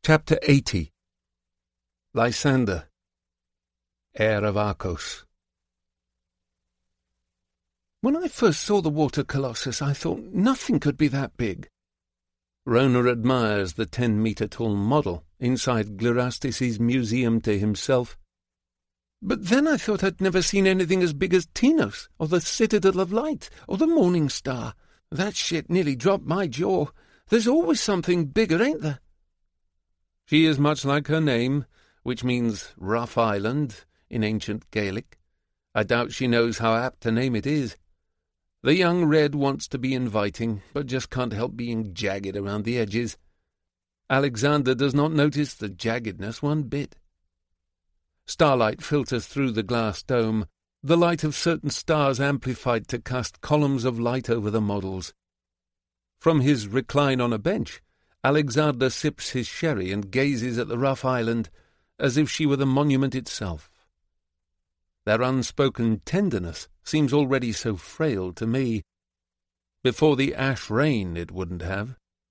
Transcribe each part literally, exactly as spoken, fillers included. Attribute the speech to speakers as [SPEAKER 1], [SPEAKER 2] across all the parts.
[SPEAKER 1] Chapter eighty. Lysander, heir of Arcos. When I first saw the water colossus, I thought nothing could be that big. Rona admires the ten-metre-tall model inside Glerastis' museum to himself. But then I thought I'd never seen anything as big as Tinos, or the Citadel of Light, or the Morning Star. That shit nearly dropped my jaw. There's always something bigger, ain't there? She is much like her name, which means Rough Island in ancient Gaelic. I doubt she knows how apt a name it is. The young red wants to be inviting, but just can't help being jagged around the edges. Alexander does not notice the jaggedness one bit. Starlight filters through the glass dome, the light of certain stars amplified to cast columns of light over the models. From his recline on a bench, Alexander sips his sherry and gazes at the rough island as if she were the monument itself. Their unspoken tenderness seems already so frail to me. Before the ash rain it wouldn't have.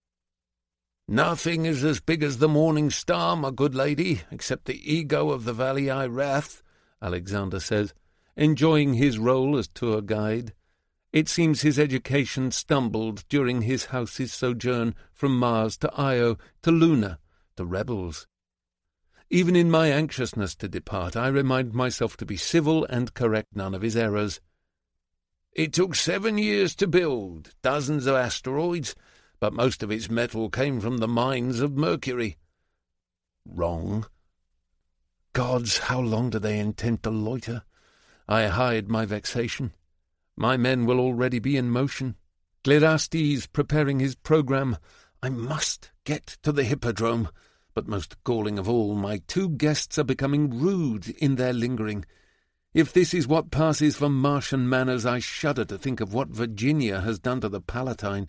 [SPEAKER 1] "Nothing is as big as the Morning Star, my good lady, except the ego of the Valii Wrath," Alexander says, enjoying his role as tour guide. It seems his education stumbled during his house's sojourn from Mars to Io to Luna to Rebels. Even in my anxiousness to depart, I remind myself to be civil and correct none of his errors. "It took seven years to build, dozens of asteroids, but most of its metal came from the mines of Mercury." Wrong. Gods, how long do they intend to loiter? I hide my vexation. My men will already be in motion. Glerastis preparing his programme. I must get to the Hippodrome. But most galling of all, my two guests are becoming rude in their lingering. If this is what passes for Martian manners, I shudder to think of what Virginia has done to the Palatine.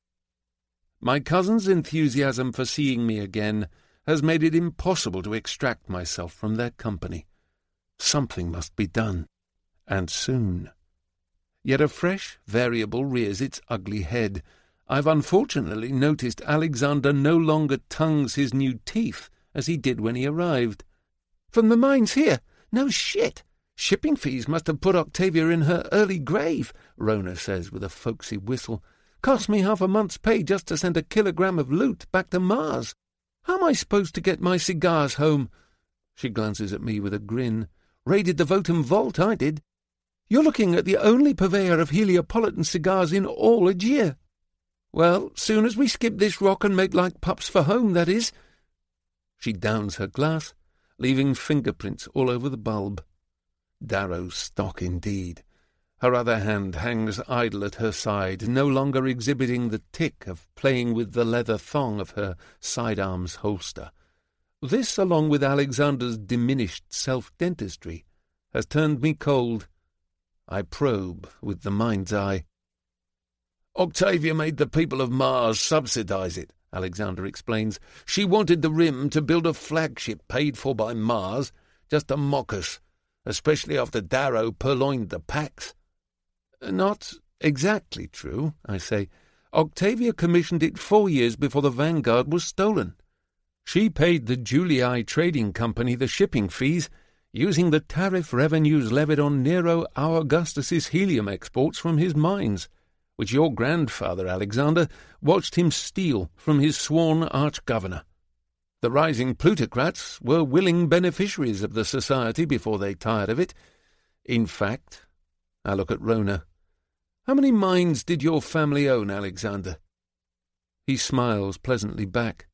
[SPEAKER 1] My cousin's enthusiasm for seeing me again has made it impossible to extract myself from their company. Something must be done, and soon. Yet a fresh variable rears its ugly head. I've unfortunately noticed Alexander no longer tongues his new teeth as he did when he arrived. "From the mines here? No shit! Shipping fees must have put Octavia in her early grave," Rona says with a folksy whistle. "Cost me half a month's pay just to send a kilogram of loot back to Mars. How am I supposed to get my cigars home?" She glances at me with a grin. "Raided the Votum Vault, I did. You're looking at the only purveyor of Heliopolitan cigars in all Aegea. Well, soon as we skip this rock and make like pups for home, that is." She downs her glass, leaving fingerprints all over the bulb. Darrow stock indeed. Her other hand hangs idle at her side, no longer exhibiting the tic of playing with the leather thong of her sidearm's holster. This, along with Alexander's diminished self-dentistry, has turned me cold. I probe with the mind's eye. "Octavia made the people of Mars subsidize it," Alexander explains. "She wanted the Rim to build a flagship paid for by Mars, just to mock us, especially after Darrow purloined the Pax." "Not exactly true," I say. "Octavia commissioned it four years before the Vanguard was stolen. She paid the Julii Trading Company the shipping fees, using the tariff revenues levied on Nero our Augustus's helium exports from his mines, which your grandfather, Alexander, watched him steal from his sworn arch-governor. The rising plutocrats were willing beneficiaries of the society before they tired of it. In fact," I look at Rona, "how many mines did your family own, Alexander?" He smiles pleasantly back.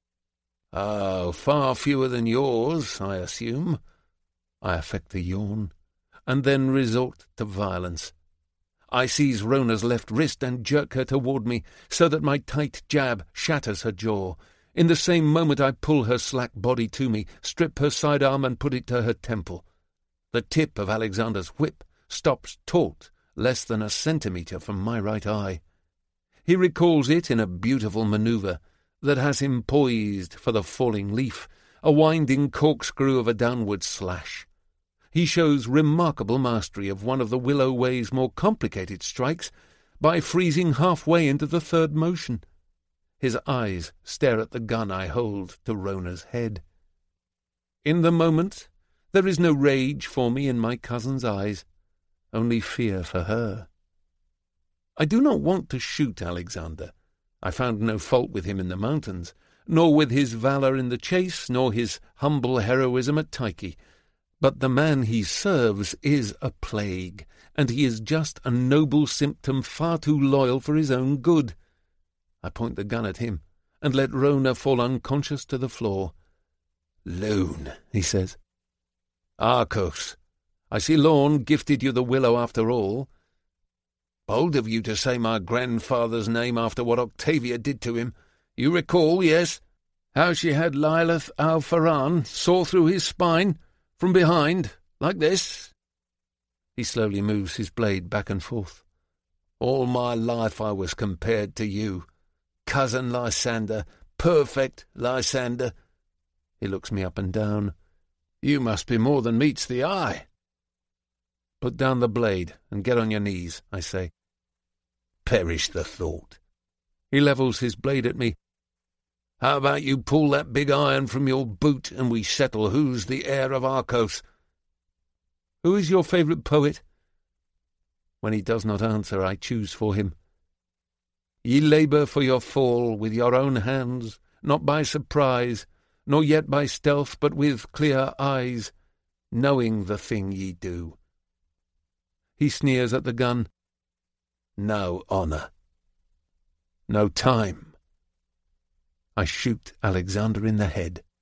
[SPEAKER 1] "Oh, far fewer than yours, I assume." I affect a yawn, and then resort to violence. I seize Rona's left wrist and jerk her toward me, so that my tight jab shatters her jaw. In the same moment I pull her slack body to me, strip her sidearm and put it to her temple. The tip of Alexander's whip stops taut less than a centimetre from my right eye. He recalls it in a beautiful manoeuvre that has him poised for the falling leaf, a winding corkscrew of a downward slash. He shows remarkable mastery of one of the Willow Way's more complicated strikes by freezing halfway into the third motion. His eyes stare at the gun I hold to Rona's head. In the moment, there is no rage for me in my cousin's eyes, only fear for her. I do not want to shoot Alexander. I found no fault with him in the mountains, nor with his valour in the chase, nor his humble heroism at Tyche. But the man he serves is a plague, and he is just a noble symptom far too loyal for his own good. I point the gun at him, and let Rona fall unconscious to the floor. "Loon," he says. "Arcos, I see Lorne gifted you the willow after all. Bold of you to say my grandfather's name after what Octavia did to him. You recall, yes, how she had Lilith al-Faran saw through his spine, from behind, like this?" He slowly moves his blade back and forth. "All my life I was compared to you. Cousin Lysander, perfect Lysander." He looks me up and down. "You must be more than meets the eye." "Put down the blade and get on your knees," I say. "Perish the thought." He levels his blade at me. "How about you pull that big iron from your boot and we settle who's the heir of Arcos?" "Who is your favourite poet?" When he does not answer, I choose for him. "Ye labour for your fall with your own hands, not by surprise, nor yet by stealth, but with clear eyes, knowing the thing ye do." He sneers at the gun. "No honour. No time." I shoot Alexander in the head.